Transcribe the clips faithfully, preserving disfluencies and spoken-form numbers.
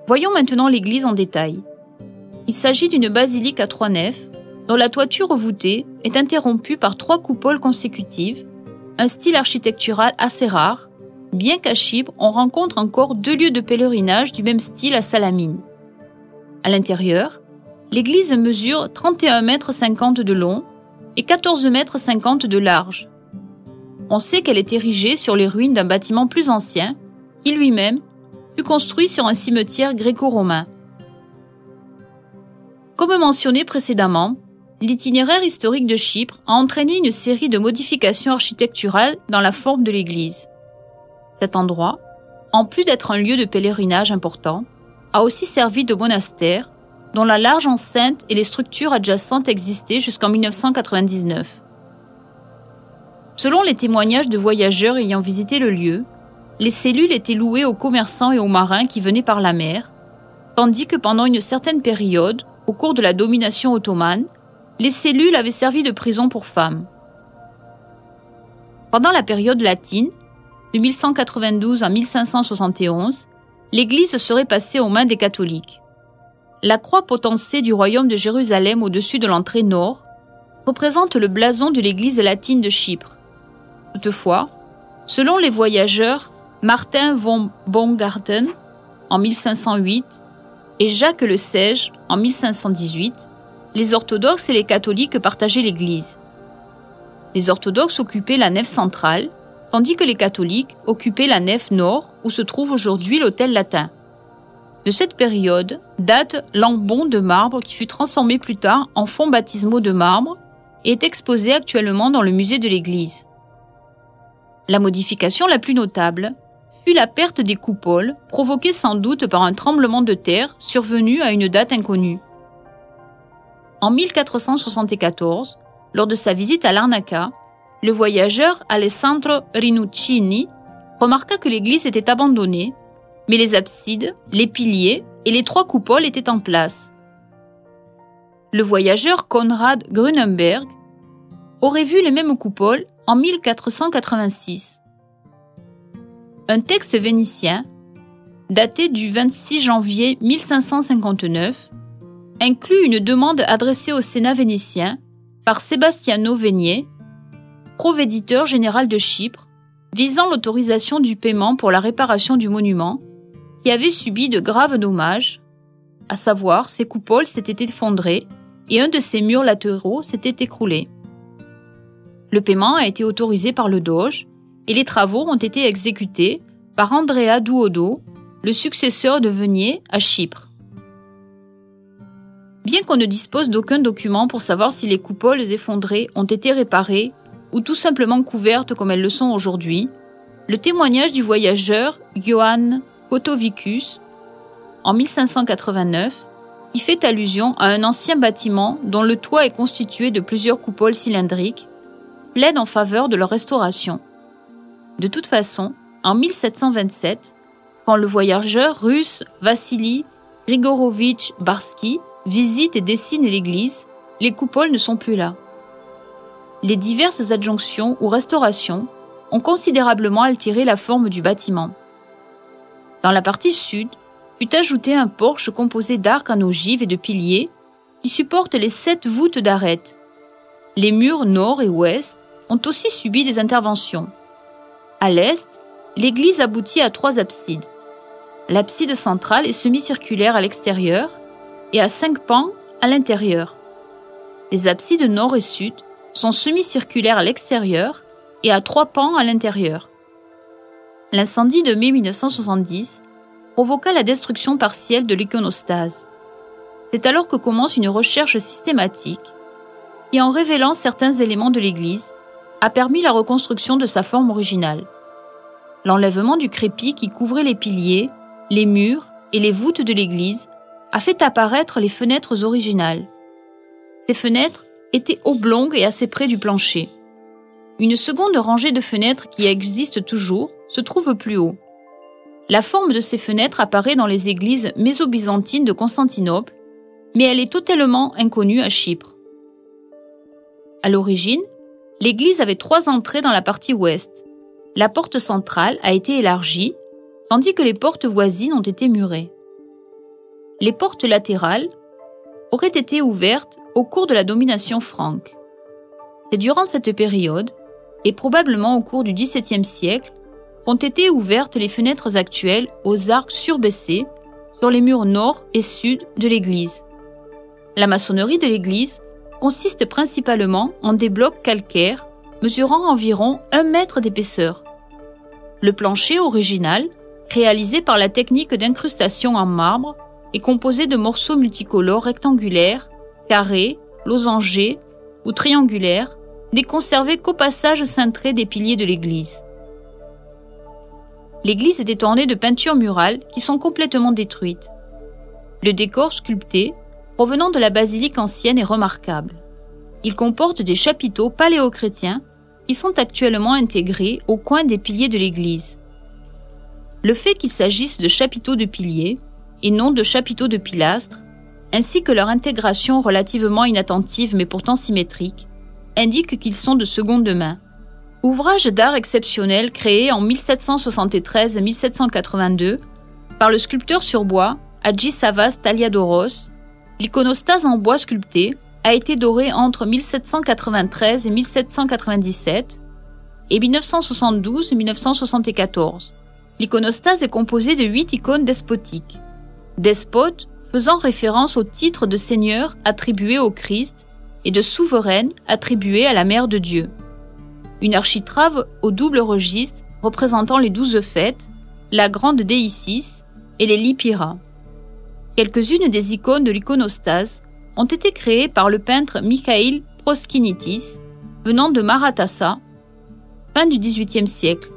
Voyons maintenant l'église en détail. Il s'agit d'une basilique à trois nefs, dont la toiture voûtée est interrompue par trois coupoles consécutives, un style architectural assez rare, bien qu'à Chypre, on rencontre encore deux lieux de pèlerinage du même style à Salamine. À l'intérieur, l'église mesure trente et un mètres cinquante de long et quatorze mètres cinquante de large. On sait qu'elle est érigée sur les ruines d'un bâtiment plus ancien, qui lui-même fut construit sur un cimetière gréco-romain. Comme mentionné précédemment, l'itinéraire historique de Chypre a entraîné une série de modifications architecturales dans la forme de l'église. Cet endroit, en plus d'être un lieu de pèlerinage important, a aussi servi de monastère, dont la large enceinte et les structures adjacentes existaient jusqu'en mille neuf cent quatre-vingt-dix-neuf. Selon les témoignages de voyageurs ayant visité le lieu, les cellules étaient louées aux commerçants et aux marins qui venaient par la mer, tandis que pendant une certaine période, au cours de la domination ottomane, les cellules avaient servi de prison pour femmes. Pendant la période latine, de mille cent quatre-vingt-douze à mille cinq cent soixante et onze, l'église serait passée aux mains des catholiques. La croix potencée du royaume de Jérusalem au-dessus de l'entrée nord représente le blason de l'église latine de Chypre. Toutefois, selon les voyageurs Martin von Baumgarten en mille cinq cent huit et Jacques Le Sage en mille cinq cent dix-huit, les orthodoxes et les catholiques partageaient l'église. Les orthodoxes occupaient la nef centrale, tandis que les catholiques occupaient la nef nord où se trouve aujourd'hui l'autel latin. De cette période date l'ambon de marbre qui fut transformé plus tard en fonds baptismaux de marbre et est exposé actuellement dans le musée de l'église. La modification la plus notable fut la perte des coupoles, provoquée sans doute par un tremblement de terre survenu à une date inconnue. En mille quatre cent soixante-quatorze, lors de sa visite à Larnaca, le voyageur Alessandro Rinuccini remarqua que l'église était abandonnée, mais les absides, les piliers et les trois coupoles étaient en place. Le voyageur Konrad Grunenberg aurait vu les mêmes coupoles en mille quatre cent quatre-vingt-six. Un texte vénitien, daté du vingt-six janvier mille cinq cent cinquante-neuf, inclut une demande adressée au Sénat vénitien par Sebastiano Venier, provéditeur général de Chypre, visant l'autorisation du paiement pour la réparation du monument, qui avait subi de graves dommages, à savoir ses coupoles s'étaient effondrées et un de ses murs latéraux s'était écroulé. Le paiement a été autorisé par le Doge et les travaux ont été exécutés par Andrea Duodo, le successeur de Venier à Chypre. Bien qu'on ne dispose d'aucun document pour savoir si les coupoles effondrées ont été réparées ou tout simplement couvertes comme elles le sont aujourd'hui, le témoignage du voyageur Ioann Kotovicus, en mille cinq cent quatre-vingt-neuf, y fait allusion à un ancien bâtiment dont le toit est constitué de plusieurs coupoles cylindriques, plaide en faveur de leur restauration. De toute façon, en mille sept cent vingt-sept, quand le voyageur russe Vassili Grigorovitch Barsky visite et dessine l'église, les coupoles ne sont plus là. Les diverses adjonctions ou restaurations ont considérablement altéré la forme du bâtiment. Dans la partie sud, fut ajouté un porche composé d'arcs en ogive et de piliers qui supportent les sept voûtes d'arêtes. Les murs nord et ouest ont aussi subi des interventions. À l'est, l'église aboutit à trois absides. L'abside centrale est semi-circulaire à l'extérieur et à cinq pans à l'intérieur. Les absides nord et sud sont semi-circulaires à l'extérieur et à trois pans à l'intérieur. L'incendie de mai mille neuf cent soixante-dix provoqua la destruction partielle de l'iconostase. C'est alors que commence une recherche systématique qui, en révélant certains éléments de l'église, a permis la reconstruction de sa forme originale. L'enlèvement du crépi qui couvrait les piliers, les murs et les voûtes de l'église a fait apparaître les fenêtres originales. Ces fenêtres étaient oblongues et assez près du plancher. Une seconde rangée de fenêtres qui existe toujours se trouve plus haut. La forme de ces fenêtres apparaît dans les églises méso-byzantines de Constantinople, mais elle est totalement inconnue à Chypre. À l'origine, l'église avait trois entrées dans la partie ouest. La porte centrale a été élargie, tandis que les portes voisines ont été murées. les portes latérales auraient été ouvertes au cours de la domination franque. C'est durant cette période, et probablement au cours du dix-septième siècle, qu'ont été ouvertes les fenêtres actuelles aux arcs surbaissés sur les murs nord et sud de l'église. La maçonnerie de l'église consiste principalement en des blocs calcaires mesurant environ un mètre d'épaisseur. Le plancher original, réalisé par la technique d'incrustation en marbre, est composé de morceaux multicolores rectangulaires, carrés, losangés ou triangulaires, déconservés qu'au passage cintré des piliers de l'église. L'église était ornée de peintures murales qui sont complètement détruites. Le décor sculpté, provenant de la basilique ancienne, est remarquable. Il comporte des chapiteaux paléochrétiens qui sont actuellement intégrés au coin des piliers de l'église. Le fait qu'il s'agisse de chapiteaux de piliers et non de chapiteaux de pilastres, ainsi que leur intégration relativement inattentive mais pourtant symétrique, indique qu'ils sont de seconde main. Ouvrage d'art exceptionnel créé en mille sept cent soixante-treize à mille sept cent quatre-vingt-deux par le sculpteur sur bois Hadjisavvas Taliadoros, l'iconostase en bois sculpté a été dorée entre mille sept cent quatre-vingt-treize et mille sept cent quatre-vingt-dix-sept et mille neuf cent soixante-douze et mille neuf cent soixante-quatorze. L'iconostase est composée de huit icônes despotiques. Despotes faisant référence au titre de seigneur attribué au Christ et de souveraine attribué à la Mère de Dieu. Une architrave au double registre représentant les douze fêtes, la grande Déicis et les Lipira. Quelques-unes des icônes de l'iconostase ont été créées par le peintre Mikhail Proskinitis, venant de Maratassa, fin du dix-huitième siècle.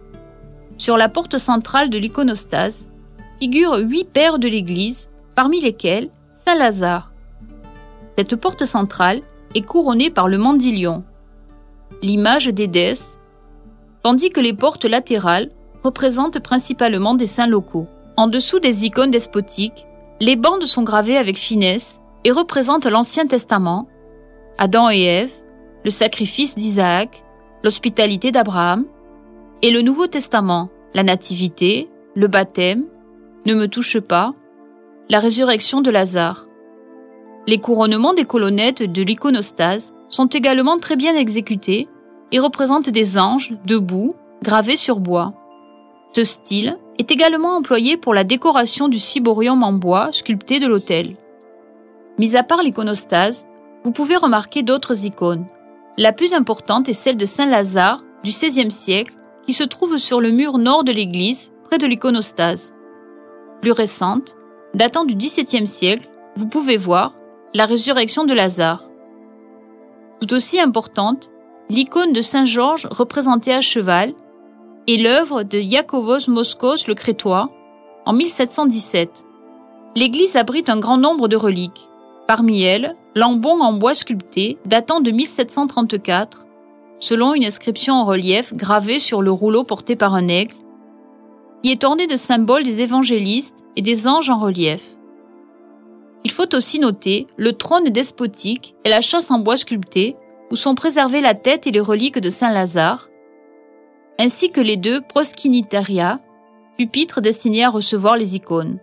Sur la porte centrale de l'iconostase figurent huit pères de l'Église, parmi lesquels Saint-Lazare. Cette porte centrale est couronnée par le mandilion, l'image des déesses, tandis que les portes latérales représentent principalement des saints locaux. En dessous des icônes despotiques, les bandes sont gravées avec finesse et représentent l'Ancien Testament, Adam et Ève, le sacrifice d'Isaac, l'hospitalité d'Abraham, et le Nouveau Testament, la Nativité, le baptême, ne me touche pas, la résurrection de Lazare. Les couronnements des colonnettes de l'iconostase sont également très bien exécutés et représentent des anges debout, gravés sur bois. Ce style est également employé pour la décoration du ciborium en bois sculpté de l'autel. Mis à part l'iconostase, vous pouvez remarquer d'autres icônes. La plus importante est celle de Saint-Lazare du seizième siècle qui se trouve sur le mur nord de l'église, près de l'iconostase. Plus récente, datant du dix-septième siècle, vous pouvez voir la résurrection de Lazare. Tout aussi importante, l'icône de Saint Georges représentée à cheval et l'œuvre de Iacovos Moskos le Crétois en mille sept cent dix-sept. L'église abrite un grand nombre de reliques. Parmi elles, l'ambon en bois sculpté datant de mille sept cent trente-quatre, selon une inscription en relief gravée sur le rouleau porté par un aigle, qui est orné de symboles des évangélistes et des anges en relief. Il faut aussi noter le trône despotique et la chausse en bois sculpté, où sont préservées la tête et les reliques de Saint-Lazare, ainsi que les deux proskinitaria, pupitres destinés à recevoir les icônes.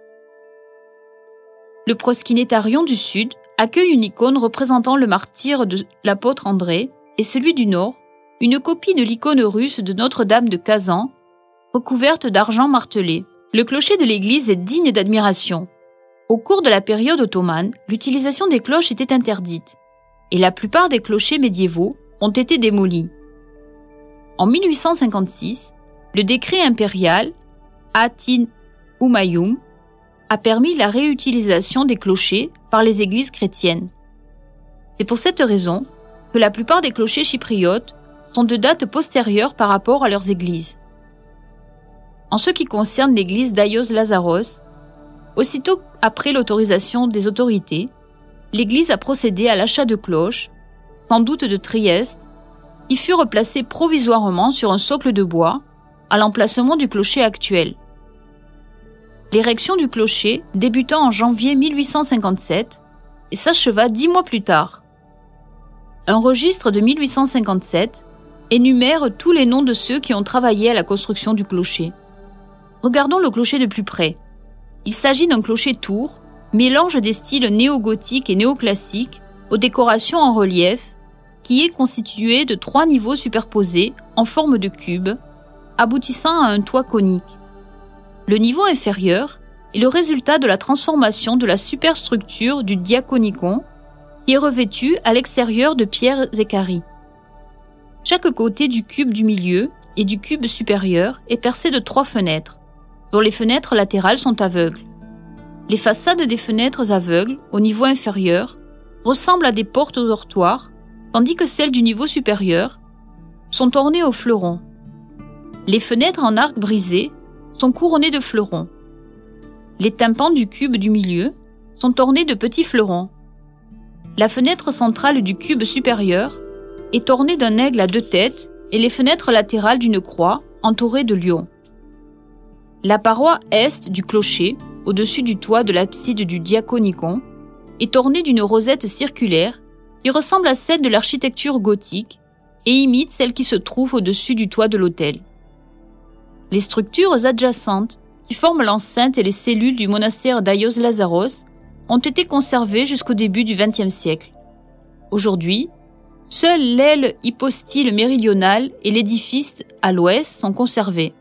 Le proskinitarion du sud accueille une icône représentant le martyre de l'apôtre André et celui du nord, une copie de l'icône russe de Notre-Dame de Kazan, recouverte d'argent martelé. Le clocher de l'église est digne d'admiration. Au cours de la période ottomane, l'utilisation des cloches était interdite, et la plupart des clochers médiévaux ont été démolis. En mille huit cent cinquante-six, le décret impérial Atin Umayum a permis la réutilisation des clochers par les églises chrétiennes. C'est pour cette raison que la plupart des clochers chypriotes sont de date postérieure par rapport à leurs églises. En ce qui concerne l'église d'Aios Lazaros, aussitôt après l'autorisation des autorités, l'église a procédé à l'achat de cloches, sans doute de Trieste, qui furent placées provisoirement sur un socle de bois, à l'emplacement du clocher actuel. L'érection du clocher débuta en janvier mille huit cent cinquante-sept et s'acheva dix mois plus tard. Un registre de mille huit cent cinquante-sept énumère tous les noms de ceux qui ont travaillé à la construction du clocher. Regardons le clocher de plus près. Il s'agit d'un clocher tour mélange des styles néo-gothique et néoclassique aux décorations en relief, qui est constitué de trois niveaux superposés en forme de cube, aboutissant à un toit conique. Le niveau inférieur est le résultat de la transformation de la superstructure du diaconicon, qui est revêtu à l'extérieur de pierres équarries. Chaque côté du cube du milieu et du cube supérieur est percé de trois fenêtres, dont les fenêtres latérales sont aveugles. Les façades des fenêtres aveugles, au niveau inférieur, ressemblent à des portes aux dortoirs, tandis que celles du niveau supérieur sont ornées aux fleurons. Les fenêtres en arc brisé sont couronnées de fleurons. Les tympans du cube du milieu sont ornés de petits fleurons. La fenêtre centrale du cube supérieur est ornée d'un aigle à deux têtes et les fenêtres latérales d'une croix entourée de lions. La paroi est du clocher, au-dessus du toit de l'abside du diaconicon, est ornée d'une rosette circulaire qui ressemble à celle de l'architecture gothique et imite celle qui se trouve au-dessus du toit de l'autel. Les structures adjacentes qui forment l'enceinte et les cellules du monastère d'Aios Lazaros ont été conservées jusqu'au début du vingtième siècle. Aujourd'hui, seule l'aile hypostyle méridionale et l'édifice à l'ouest sont conservés.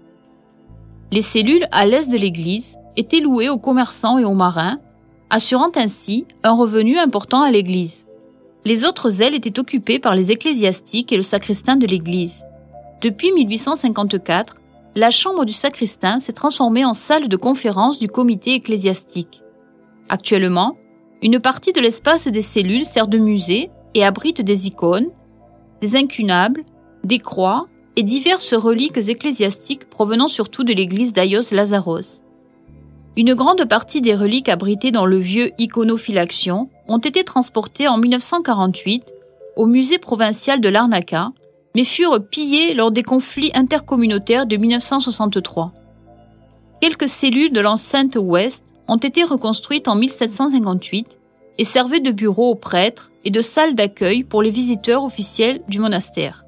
Les cellules à l'est de l'église étaient louées aux commerçants et aux marins, assurant ainsi un revenu important à l'église. Les autres ailes étaient occupées par les ecclésiastiques et le sacristain de l'église. Depuis mille huit cent cinquante-quatre, la chambre du sacristain s'est transformée en salle de conférence du comité ecclésiastique. Actuellement, une partie de l'espace des cellules sert de musée et abrite des icônes, des incunables, des croix et diverses reliques ecclésiastiques provenant surtout de l'église d'Aios Lazaros. Une grande partie des reliques abritées dans le vieux iconophylaction ont été transportées en mille neuf cent quarante-huit au musée provincial de Larnaca, mais furent pillées lors des conflits intercommunautaires de mille neuf cent soixante-trois. Quelques cellules de l'enceinte ouest ont été reconstruites en mille sept cent cinquante-huit et servaient de bureaux aux prêtres et de salles d'accueil pour les visiteurs officiels du monastère.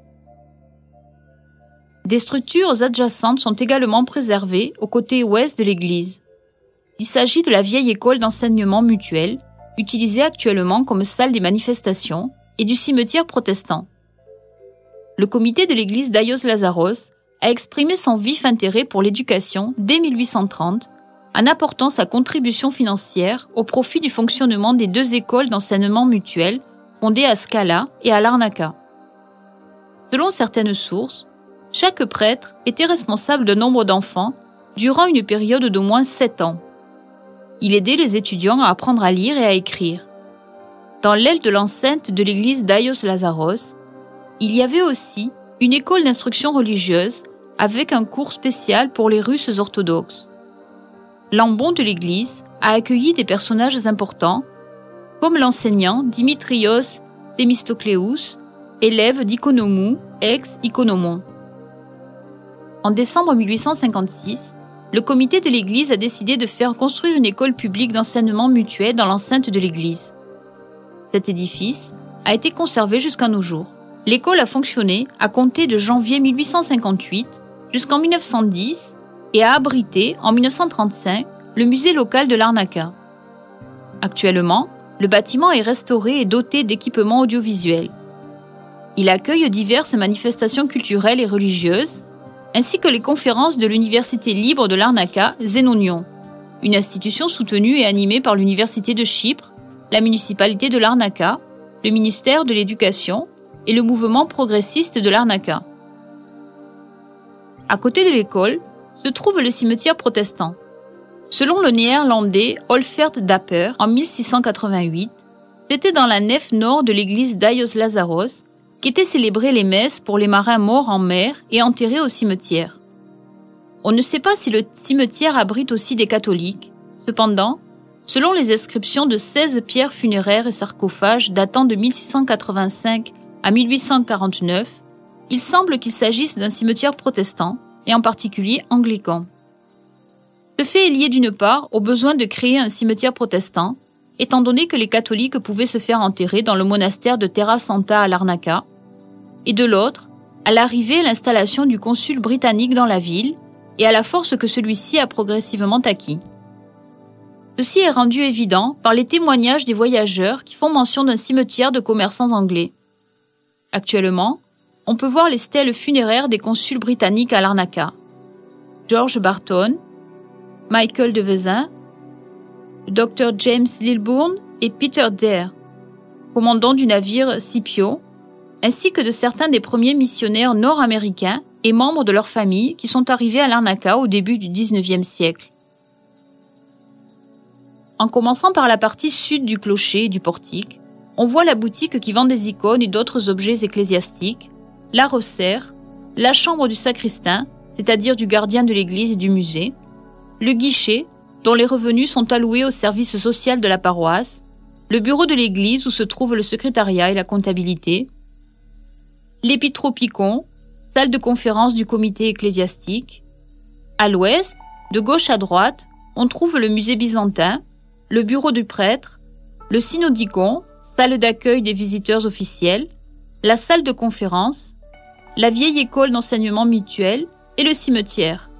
Des structures adjacentes sont également préservées au côté ouest de l'église. Il s'agit de la vieille école d'enseignement mutuel, utilisée actuellement comme salle des manifestations, et du cimetière protestant. Le comité de l'église d'Aios Lazaros a exprimé son vif intérêt pour l'éducation dès mille huit cent trente, en apportant sa contribution financière au profit du fonctionnement des deux écoles d'enseignement mutuel fondées à Scala et à Larnaca. Selon certaines sources, chaque prêtre était responsable d'un nombre d'enfants durant une période d'au moins sept ans. Il aidait les étudiants à apprendre à lire et à écrire. Dans l'aile de l'enceinte de l'église d'Aios Lazaros, il y avait aussi une école d'instruction religieuse avec un cours spécial pour les Russes orthodoxes. L'ambon de l'église a accueilli des personnages importants, comme l'enseignant Dimitrios Themistocléous, élève d'Ikonomou, ex-Ikonomon. En décembre mille huit cent cinquante-six, le comité de l'église a décidé de faire construire une école publique d'enseignement mutuel dans l'enceinte de l'église. Cet édifice a été conservé jusqu'à nos jours. L'école a fonctionné à compter de janvier mille huit cent cinquante-huit jusqu'en mille neuf cent dix et a abrité, en mille neuf cent trente-cinq, le musée local de Larnaca. Actuellement, le bâtiment est restauré et doté d'équipements audiovisuels. Il accueille diverses manifestations culturelles et religieuses, ainsi que les conférences de l'Université libre de Larnaca, Zénonion, une institution soutenue et animée par l'Université de Chypre, la municipalité de Larnaca, le ministère de l'Éducation et le mouvement progressiste de Larnaca. À côté de l'école se trouve le cimetière protestant. Selon le néerlandais Olfert Dapper, en mille six cent quatre-vingt-huit, c'était dans la nef nord de l'église d'Aios Lazaros qu'étaient célébrées les messes pour les marins morts en mer et enterrés au cimetière. On ne sait pas si le cimetière abrite aussi des catholiques. Cependant, selon les inscriptions de seize pierres funéraires et sarcophages datant de mille six cent quatre-vingt-cinq à mille huit cent quarante-neuf, il semble qu'il s'agisse d'un cimetière protestant, et en particulier anglican. Ce fait est lié d'une part au besoin de créer un cimetière protestant, étant donné que les catholiques pouvaient se faire enterrer dans le monastère de Terra Santa à Larnaca, et de l'autre, à l'arrivée et l'installation du consul britannique dans la ville, et à la force que celui-ci a progressivement acquis. Ceci est rendu évident par les témoignages des voyageurs qui font mention d'un cimetière de commerçants anglais. Actuellement, on peut voir les stèles funéraires des consuls britanniques à Larnaca. George Barton, Michael de Vezin, Docteur James Lilburn et Peter Dare, commandant du navire Scipio, ainsi que de certains des premiers missionnaires nord-américains et membres de leurs familles qui sont arrivés à Larnaca au début du dix-neuvième siècle. En commençant par la partie sud du clocher et du portique, on voit la boutique qui vend des icônes et d'autres objets ecclésiastiques, la rossaire, la chambre du sacristain, c'est-à-dire du gardien de l'église et du musée, le guichet, dont les revenus sont alloués au service social de la paroisse, le bureau de l'église où se trouve le secrétariat et la comptabilité, l'épitropicon, salle de conférence du comité ecclésiastique. À l'ouest, de gauche à droite, on trouve le musée byzantin, le bureau du prêtre, le synodicon, salle d'accueil des visiteurs officiels, la salle de conférence, la vieille école d'enseignement mutuel et le cimetière.